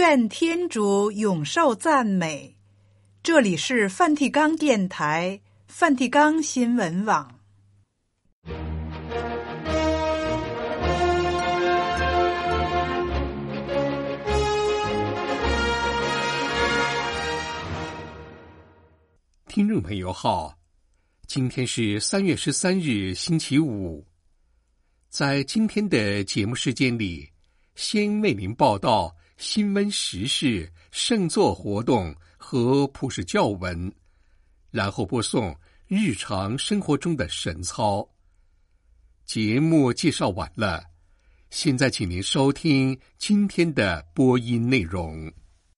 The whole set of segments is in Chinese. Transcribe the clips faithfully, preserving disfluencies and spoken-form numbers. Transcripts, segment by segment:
愿天主永受赞美。这里是梵蒂冈电台、梵蒂冈新闻网。 听众朋友好，今天是三月十三日，星期五。在今天的节目时间里，先为您报道新闻时事、圣座活动和普世教文，然后播送日常生活中的神操。节目介绍完了，现在请您收听今天的播音内容。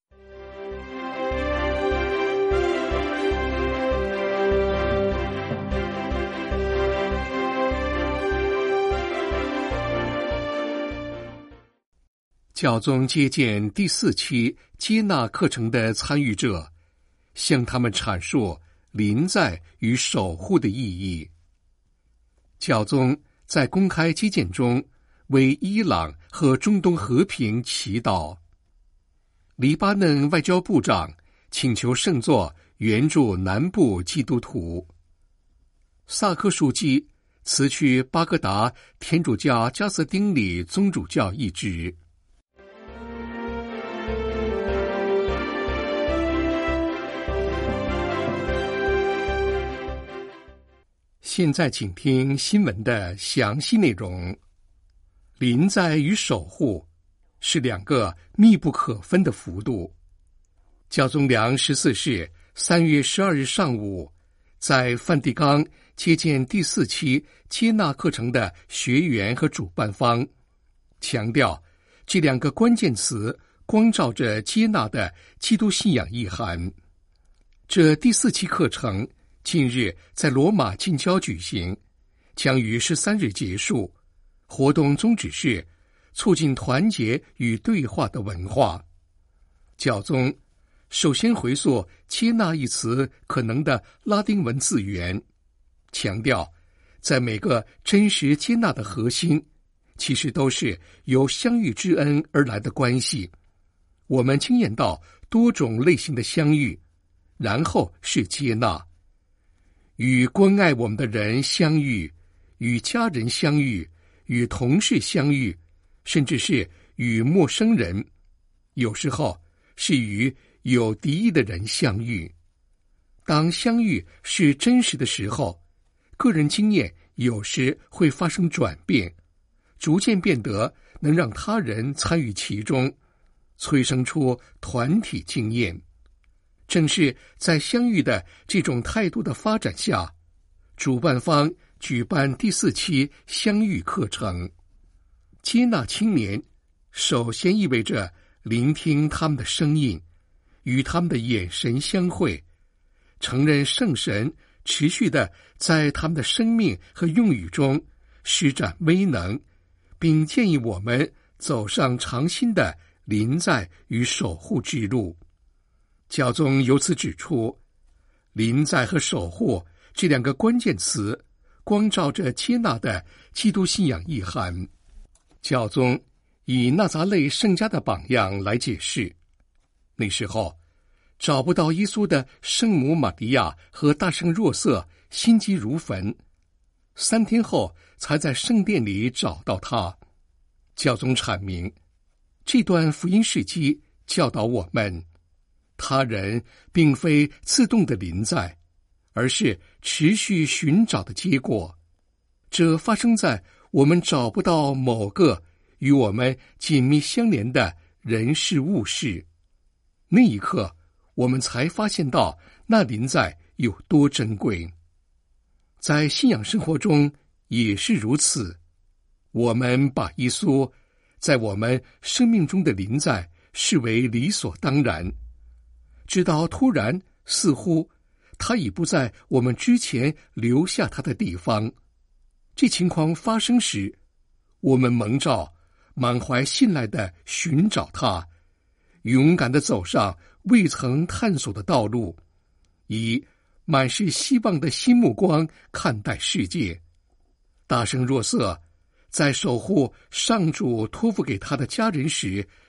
教宗接见第四期接纳课程的参与者，向他们阐述临在与守护的意义。教宗在公开接见中为伊朗和中东和平祈祷。黎巴嫩外交部长请求圣座援助南部基督徒。萨克枢机辞去巴格达天主教加斯丁里宗主教一职。现在请听新闻的详细内容。临在与守护是两个密不可分的幅度。教宗良十四世三月十二日上午，在梵蒂冈接见第四期接纳课程的学员和主办方，强调这两个关键词光照着接纳的基督信仰意涵。这第四期课程近日在罗马近郊举行，将于十三日结束。活动宗旨是促进团结与对话的文化。教宗首先回溯接纳一词可能的拉丁文字源，强调在每个真实接纳的核心，其实都是由相遇之恩而来的关系。我们经验到多种类型的相遇，然后是接纳。与关爱我们的人相遇，与家人相遇，与同事相遇，甚至是与陌生人，有时候是与有敌意的人相遇。当相遇是真实的时候，个人经验有时会发生转变，逐渐变得能让他人参与其中，催生出团体经验。正是在相遇的这种态度的发展下，主办方举办第四期相遇课程。接纳青年首先意味着聆听他们的声音，与他们的眼神相会，承认圣神持续地在他们的生命和用语中施展威能，并建议我们走上长新的临在与守护之路。教宗由此指出，临在和守护这两个关键词光照着接纳的基督信仰意涵。教宗以纳匝肋圣家的榜样来解释，那时候找不到耶稣的圣母玛利亚和大圣若瑟心急如焚，三天后才在圣殿里找到他。教宗阐明，这段福音事迹教导我们，他人并非自动的临在，而是持续寻找的结果。这发生在我们找不到某个与我们紧密相连的人事物事，那一刻我们才发现到那临在有多珍贵。在信仰生活中也是如此，我们把耶稣在我们生命中的临在视为理所当然，直到突然似乎他已不在我们之前留下他的地方。这情况发生时，我们蒙召满怀信赖地寻找他，勇敢地走上未曾探索的道路，以满是希望的新目光看待世界。大圣若瑟在守护上主托付给他的家人时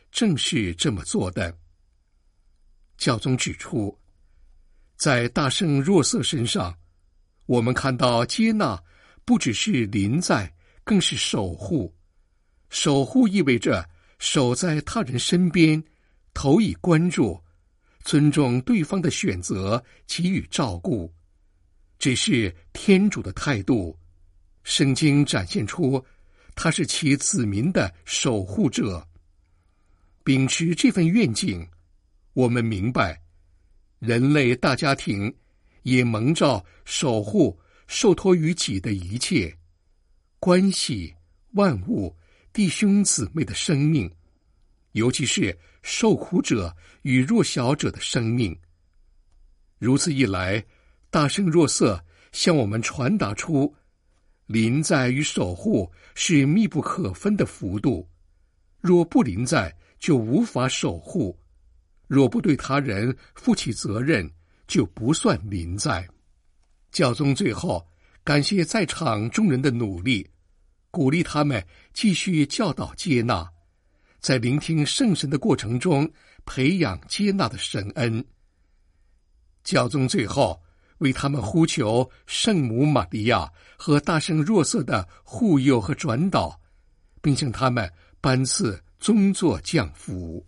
正是这么做的。教宗指出，在大圣若瑟身上，我们看到接纳不只是临在，更是守护。守护意味着守在他人身边，投以关注，尊重对方的选择，给予照顾。这是天主的态度。圣经展现出他是其子民的守护者。秉持这份愿景，我们明白人类大家庭也蒙召守护受托于己的一切关系、万物、弟兄姊妹的生命，尤其是受苦者与弱小者的生命。如此一来，大圣若瑟向我们传达出临在与守护是密不可分的幅度，若不临在，就无法守护；若不对他人负起责任，就不算临在。教宗最后感谢在场众人的努力，鼓励他们继续教导接纳，在聆听圣神的过程中培养接纳的神恩。教宗最后为他们呼求圣母玛利亚和大圣若瑟的护佑和转导，并向他们颁赐宗座降福。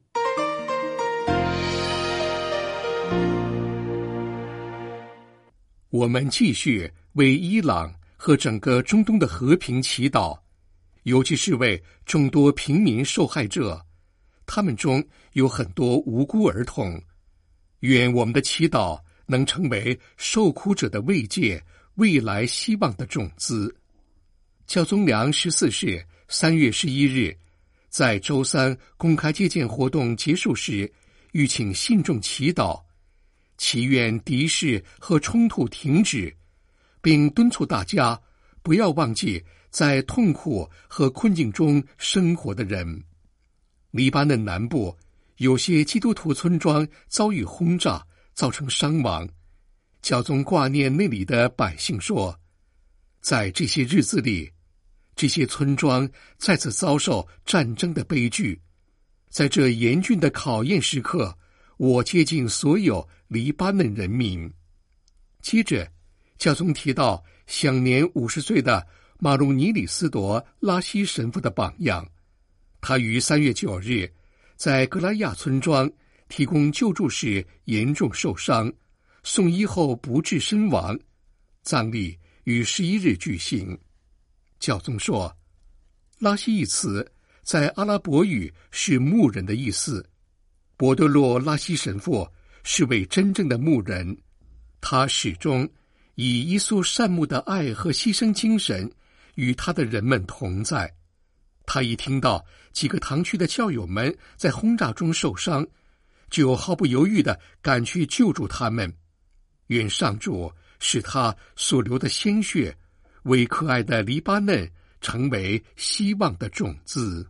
我们继续为伊朗和整个中东的和平祈祷，尤其是为众多平民受害者，他们中有很多无辜儿童。愿我们的祈祷能成为受苦者的慰藉，未来希望的种子。教宗良十四世三月十一日在周三公开接见活动结束时，欲请信众祈祷，祈愿敌视和冲突停止，并敦促大家不要忘记在痛苦和困境中生活的人。黎巴嫩南部有些基督徒村庄遭遇轰炸，造成伤亡。教宗挂念那里的百姓说，在这些日子里，这些村庄再次遭受战争的悲剧。在这严峻的考验时刻，我接近所有黎巴嫩人民。接着，教宗提到享年五十岁的马鲁尼里斯铎拉希神父的榜样。他于三月九日在格拉亚村庄提供救助时严重受伤，送医后不治身亡，葬礼于十一日举行。教宗说，拉希一词在阿拉伯语是牧人的意思。博德洛拉希神父是位真正的牧人，他始终以耶稣善牧的爱和牺牲精神与他的人们同在。他一听到几个堂区的教友们在轰炸中受伤，就毫不犹豫地赶去救助他们。愿上主使他所流的鲜血为可爱的黎巴嫩成为希望的种子。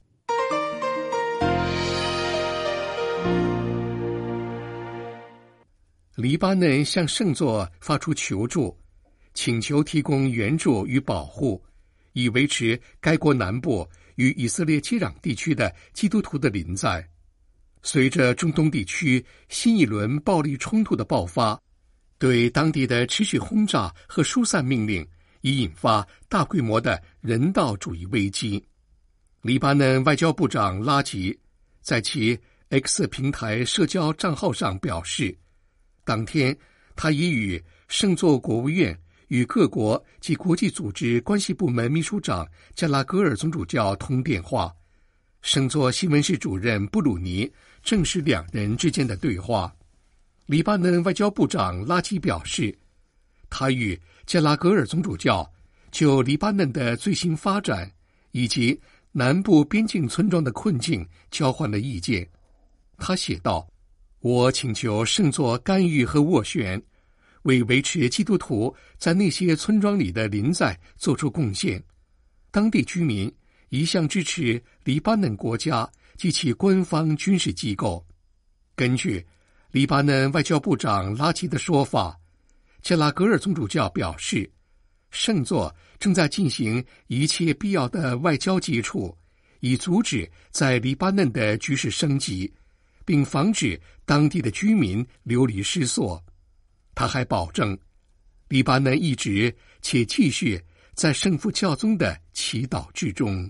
黎巴嫩向圣座发出求助，请求提供援助与保护，以维持该国南部与以色列接壤地区的基督徒的临在。随着中东地区新一轮暴力冲突的爆发，对当地的持续轰炸和疏散命令已引发大规模的人道主义危机。黎巴嫩外交部长拉吉在其 X 平台社交账号上表示，当天他已与圣座国务院与各国及国际组织关系部门秘书长加拉戈尔总主教通电话，圣座新闻室主任布鲁尼证实两人之间的对话。黎巴嫩外交部长拉基表示，他与加拉戈尔总主教就黎巴嫩的最新发展以及南部边境村庄的困境交换了意见。他写道，我请求圣座干预和斡旋，为维持基督徒在那些村庄里的临在做出贡献。当地居民一向支持黎巴嫩国家及其官方军事机构。根据黎巴嫩外交部长拉吉的说法，加拉戈尔总主教表示，圣座正在进行一切必要的外交接触， 以阻止在黎巴嫩的局势升级，并防止当地的居民流离失所。他还保证，黎巴嫩一直且继续在圣父教宗的祈祷之中。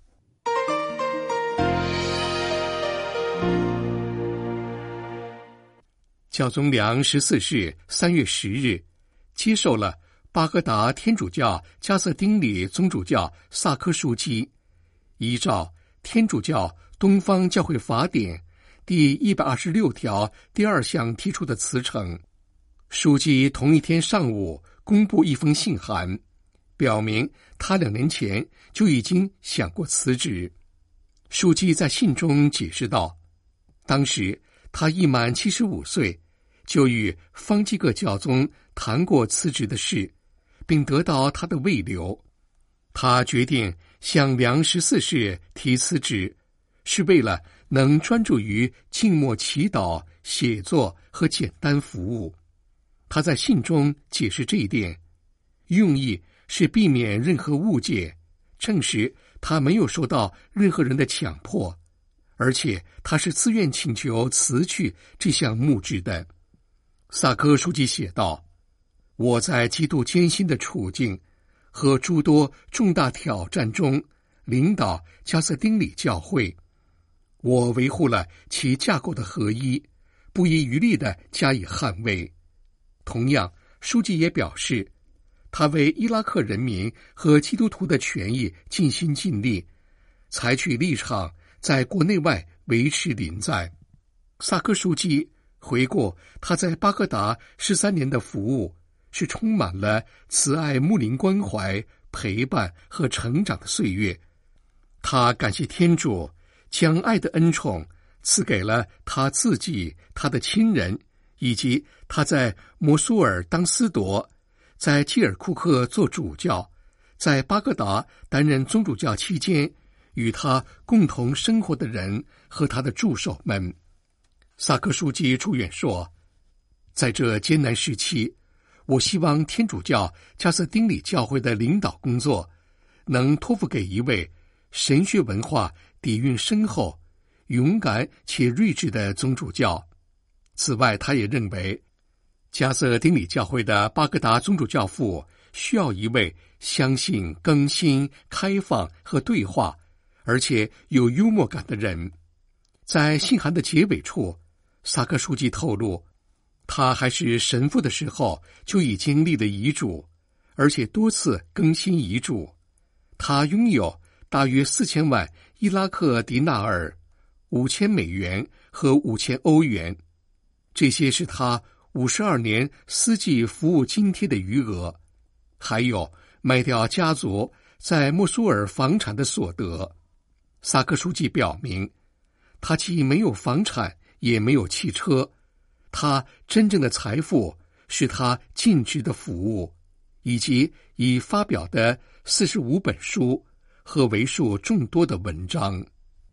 教宗良十四世三月十日接受了巴格达天主教加瑟丁里宗主教萨科枢机依照天主教东方教会法典第一百二十六条第二项提出的辞呈。枢机同一天上午公布一封信函，表明他两年前就已经想过辞职。枢机在信中解释道，当时他一满七十五岁，就与方济各教宗谈过辞职的事，并得到他的慰留。他决定向良十四世提辞职，是为了能专注于静默祈祷、写作和简单服务。他在信中解释这一点，用意是避免任何误解，证实他没有受到任何人的强迫，而且他是自愿请求辞去这项牧职的。萨科书记写道，我在极度艰辛的处境和诸多重大挑战中领导加瑟丁里教会，我维护了其架构的合一，不遗余力地加以捍卫。同样，书记也表示，他为伊拉克人民和基督徒的权益尽心尽力，采取立场在国内外维持临在。萨科书记回顾他在巴格达十三年的服务，是充满了慈爱、睦邻关怀、陪伴和成长的岁月。他感谢天主将爱的恩宠赐给了他自己、他的亲人，以及他在摩苏尔当司铎，在基尔库克做主教，在巴格达担任宗主教期间与他共同生活的人和他的助手们。萨科书记祝愿说，在这艰难时期，我希望天主教加瑟丁里教会的领导工作能托付给一位神学文化底蕴深厚、勇敢且睿智的宗主教。此外，他也认为加瑟丁里教会的巴格达宗主教父需要一位相信更新、开放和对话，而且有幽默感的人。在信函的结尾处，萨科书记透露，他还是神父的时候就已经立了遗嘱，而且多次更新遗嘱。他拥有大约四千万伊拉克迪纳尔、五千美元和五千欧元，这些是他五十二年私计服务津贴的余额，还有卖掉家族在莫苏尔房产的所得。萨科书记表明，他既没有房产，也没有汽车，他真正的财富是他尽职的服务，以及已发表的四十五本书和为数众多的文章。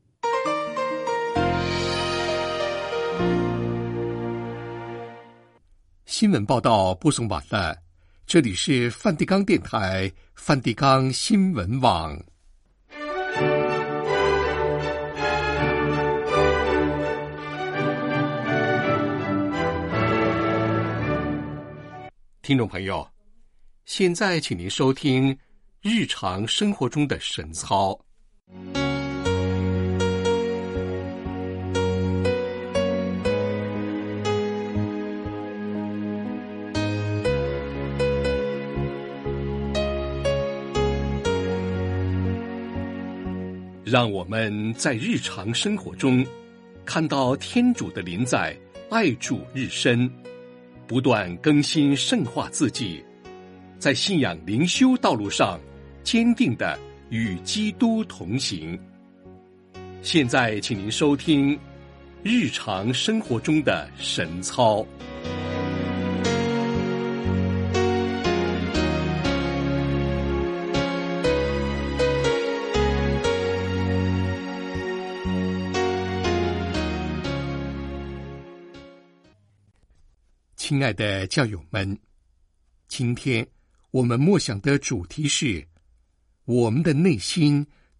新闻报道播送完了，这里是梵蒂冈电台梵蒂冈新闻网。听众朋友，现在请您收听日常生活中的神操。让我们在日常生活中看到天主的临在，爱主日深，不断更新圣化自己，在信仰灵修道路上坚定地与基督同行。现在请您收听日常生活中的神操。亲爱的教友们，今天我们默想的主题是：我们的内心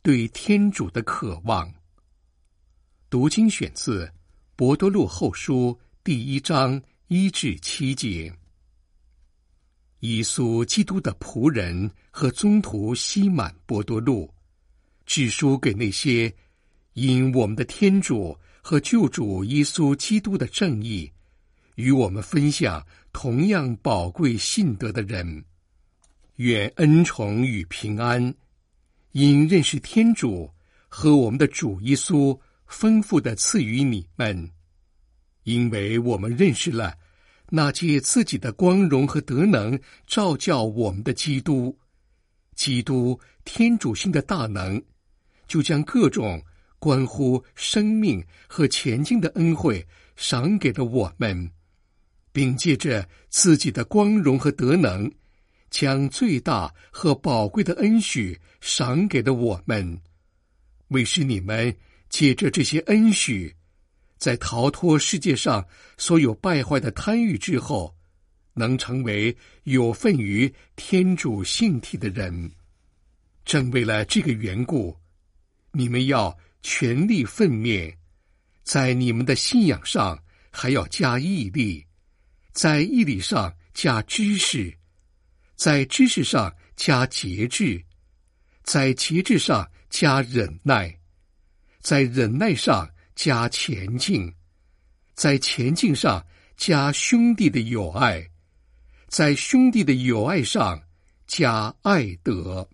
对天主的渴望。读经选自伯多禄后书第一章一至七节。耶稣基督的仆人和宗徒西满伯多禄，致书给那些因我们的天主和救主耶稣基督的正义，与我们分享同样宝贵信德的人，愿恩宠与平安，因认识天主和我们的主耶稣丰富地赐予你们，因为我们认识了那借自己的光荣和德能照教我们的基督，基督天主性的大能，就将各种关乎生命和前进的恩惠赏给了我们，并借着自己的光荣和德能，将最大和宝贵的恩许赏给了我们，为使你们借着这些恩许，在逃脱世界上所有败坏的贪欲之后，能成为有份于天主性体的人。正为了这个缘故，你们要全力奋勉，在你们的信仰上还要加毅力，在毅力上加知识，在知识上加节制，在节制上加忍耐，在忍耐上加前进，在前进上加兄弟的友爱，在兄弟的友爱上加爱德。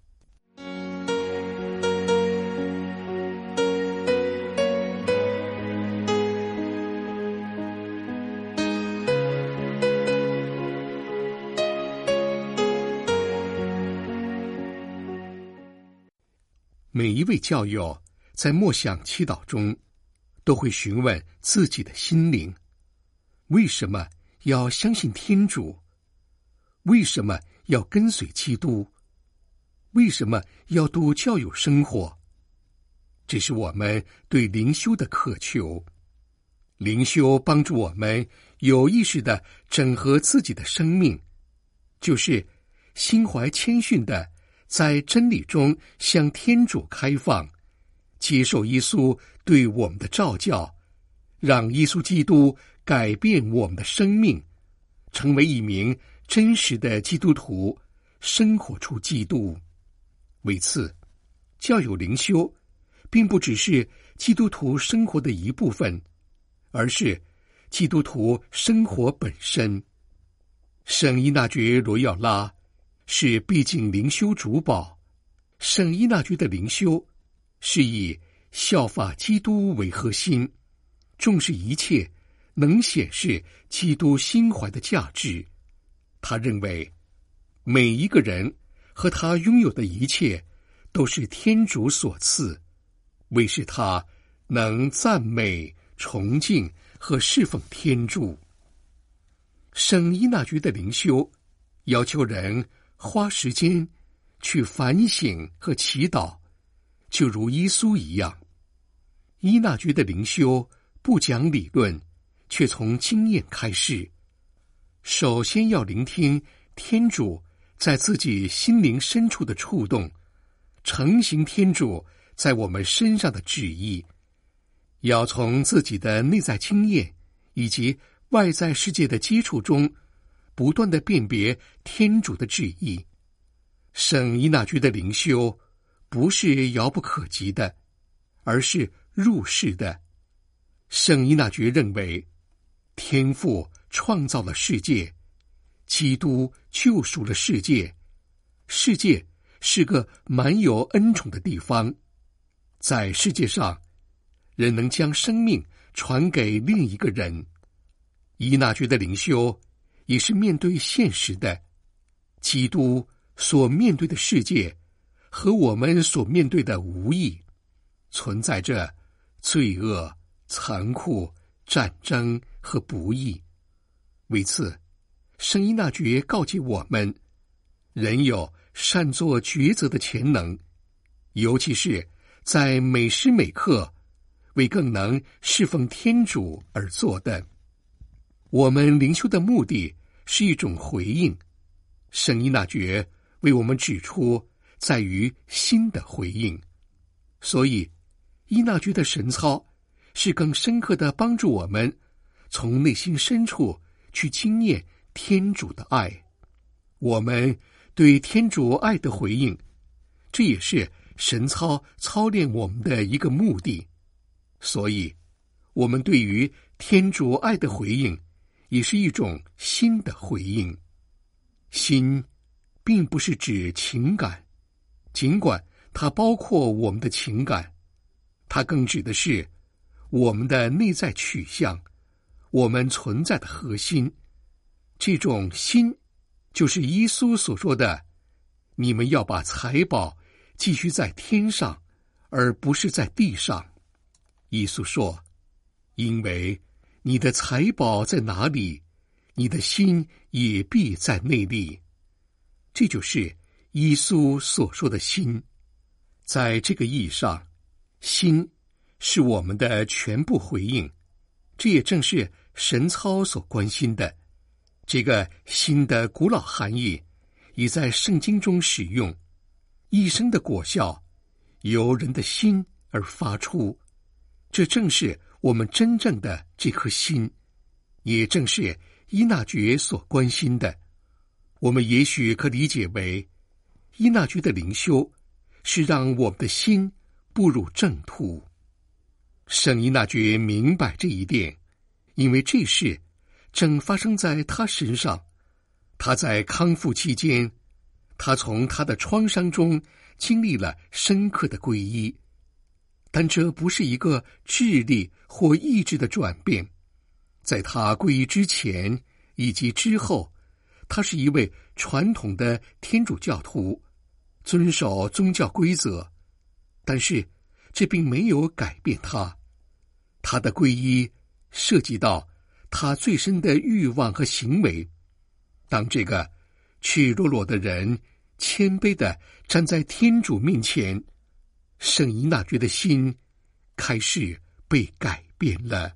每一位教友在默想祈祷中，都会询问自己的心灵：为什么要相信天主？为什么要跟随基督？为什么要度教友生活？这是我们对灵修的渴求。灵修帮助我们有意识地整合自己的生命，就是心怀谦逊地在真理中向天主开放，接受耶稣对我们的召教，让耶稣基督改变我们的生命，成为一名真实的基督徒，生活出基督。为此，教友灵修并不只是基督徒生活的一部分，而是基督徒生活本身。圣依纳爵罗耀拉是毕竟灵修主保，圣依纳爵的灵修是以效法基督为核心，重视一切能显示基督心怀的价值。他认为每一个人和他拥有的一切都是天主所赐，为使他能赞美、崇敬和侍奉天主。圣依纳爵的灵修要求人花时间去反省和祈祷，就如耶稣一样。依纳爵的灵修不讲理论，却从经验开始。首先要聆听天主在自己心灵深处的触动，承行天主在我们身上的旨意。要从自己的内在经验以及外在世界的接触中，不断地辨别天主的旨意。圣依纳爵的灵修不是遥不可及的，而是入世的。圣依纳爵认为，天父创造了世界，基督救赎了世界，世界是个满有恩宠的地方。在世界上，人能将生命传给另一个人。依纳爵的灵修也是面对现实的，基督所面对的世界和我们所面对的无异，存在着罪恶、残酷、战争和不义。为此，圣依纳爵告诫我们，人有善做抉择的潜能，尤其是在每时每刻为更能侍奉天主而做的。我们灵修的目的是一种回应，圣依纳爵为我们指出在于心的回应。 所以依纳爵的神操是更深刻地帮助我们从内心深处去经验天主的爱。我们对天主爱的回应，这也是神操操练我们的一个目的。所以我们对于天主爱的回应也是一种新的回应。心并不是指情感，尽管它包括我们的情感，它更指的是我们的内在取向，我们存在的核心。这种心就是耶稣所说的，你们要把财宝寄居在天上，而不是在地上。耶稣说，因为你的财宝在哪里，你的心也必在那里。这就是耶稣所说的心。在这个意义上，心是我们的全部回应，这也正是神操所关心的。这个心的古老含义已在圣经中使用，一生的果效由人的心而发出，这正是我们真正的这颗心，也正是依纳爵所关心的。我们也许可理解为，依纳爵的灵修是让我们的心步入正途。圣依纳爵明白这一点，因为这事正发生在他身上。他在康复期间，他从他的创伤中经历了深刻的皈依，但这不是一个智力或意志的转变。在他皈依之前以及之后，他是一位传统的天主教徒，遵守宗教规则，但是这并没有改变他。他的皈依涉及到他最深的欲望和行为。当这个赤裸裸的人谦卑地站在天主面前，圣依纳爵的心开始被改变了。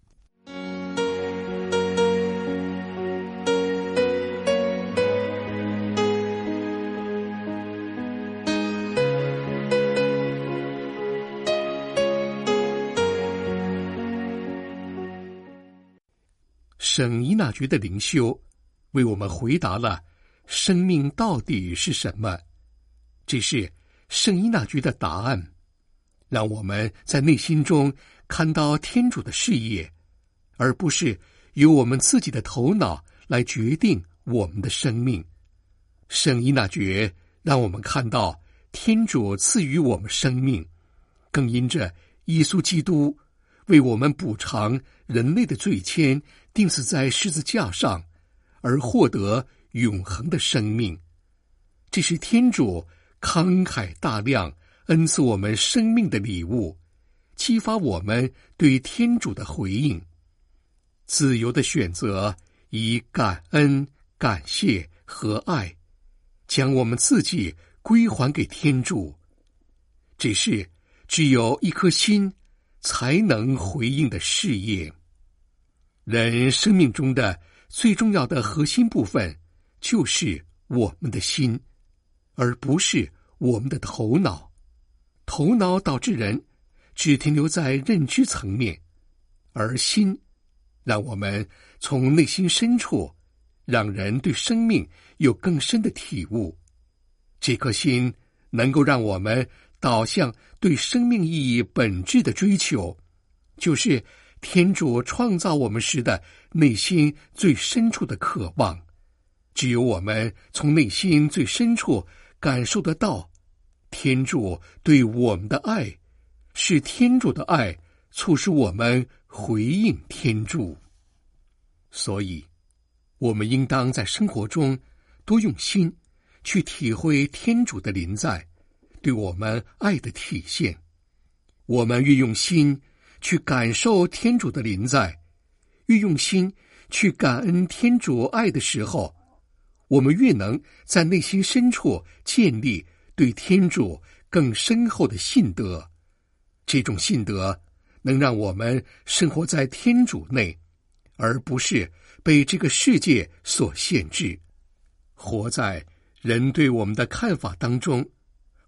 圣依纳爵的灵修为我们回答了生命到底是什么，这是圣依纳爵的答案，让我们在内心中看到天主的事业，而不是由我们自己的头脑来决定我们的生命。圣依纳爵让我们看到天主赐予我们生命，更因着耶稣基督为我们补偿人类的罪愆，钉死在十字架上，而获得永恒的生命。这是天主慷慨大量恩赐我们生命的礼物，激发我们对天主的回应。自由的选择以感恩、感谢和爱，将我们自己归还给天主。这是只有一颗心才能回应的事业。人生命中的最重要的核心部分就是我们的心，而不是我们的头脑。头脑导致人只停留在认知层面，而心让我们从内心深处让人对生命有更深的体悟。这颗心能够让我们导向对生命意义本质的追求，就是天主创造我们时的内心最深处的渴望。只有我们从内心最深处感受得到天主对我们的爱，是天主的爱促使我们回应天主。所以我们应当在生活中多用心去体会天主的临在，对我们爱的体现。我们越用心去感受天主的临在，越用心去感恩天主爱的时候，我们越能在内心深处建立对天主更深厚的信德。这种信德能让我们生活在天主内，而不是被这个世界所限制，活在人对我们的看法当中，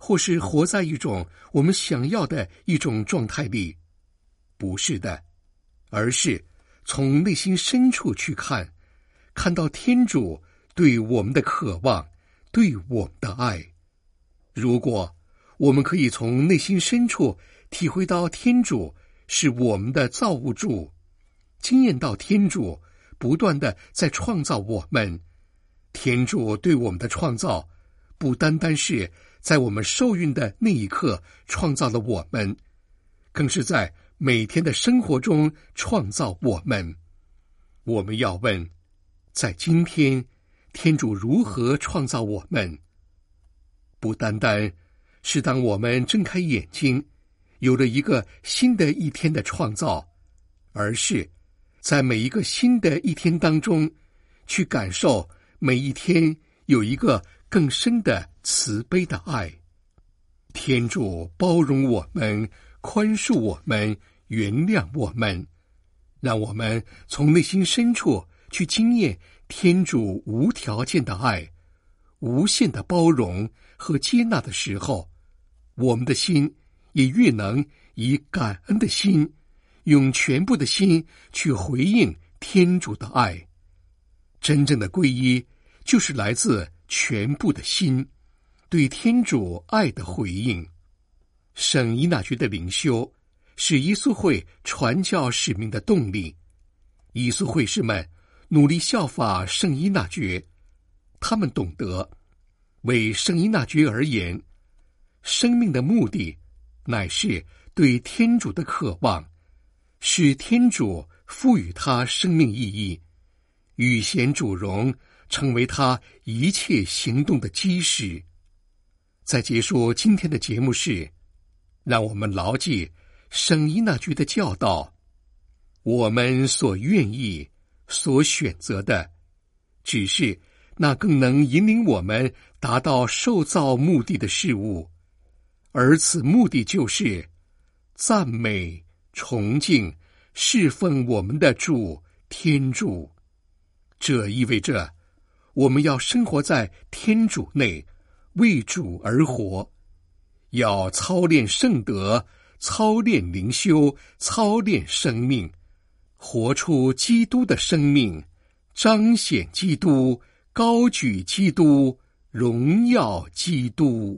或是活在一种我们想要的一种状态里，不是的，而是从内心深处去看，看到天主对我们的渴望，对我们的爱。如果我们可以从内心深处体会到天主是我们的造物主，经验到天主不断的在创造我们，天主对我们的创造不单单是在我们受孕的那一刻创造了我们，更是在每天的生活中创造我们。我们要问，在今天天主如何创造我们？不单单是当我们睁开眼睛有了一个新的一天的创造，而是在每一个新的一天当中去感受每一天有一个更深的慈悲的爱。天主包容我们，宽恕我们，原谅我们，让我们从内心深处去经验天主无条件的爱，无限的包容和接纳的时候，我们的心也越能以感恩的心，用全部的心去回应天主的爱。真正的皈依就是来自全部的心，对天主爱的回应。圣依纳爵的灵修是耶稣会传教使命的动力。耶稣会士们努力效法圣依纳爵，他们懂得，为圣依纳爵而言，生命的目的乃是对天主的渴望，使天主赋予他生命意义，与显主荣成为他一切行动的基石。在结束今天的节目时，让我们牢记圣依纳爵的教导，我们所愿意所选择的，只是那更能引领我们达到受造目的的事物，而此目的就是赞美、崇敬、侍奉我们的主天主。这意味着我们要生活在天主内，为主而活，要操练圣德，操练灵修，操练生命，活出基督的生命，彰显基督，高举基督，荣耀基督。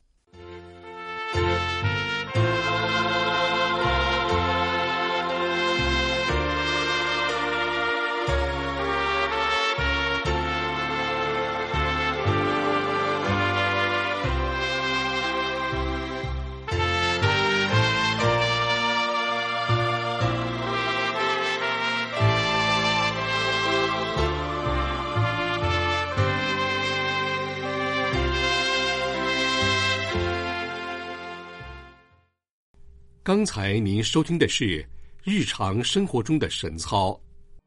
刚才您收听的是日常生活中的神操。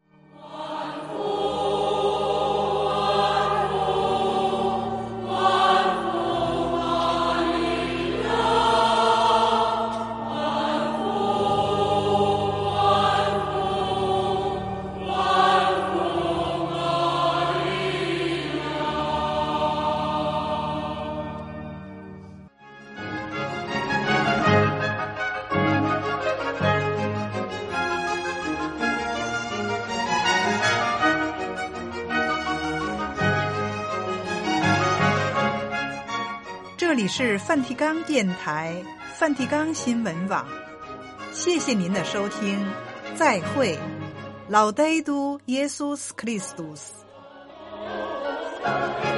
这里是梵蒂冈电台梵蒂冈新闻网，谢谢您的收听，再会。Laudetur Jesus Christus。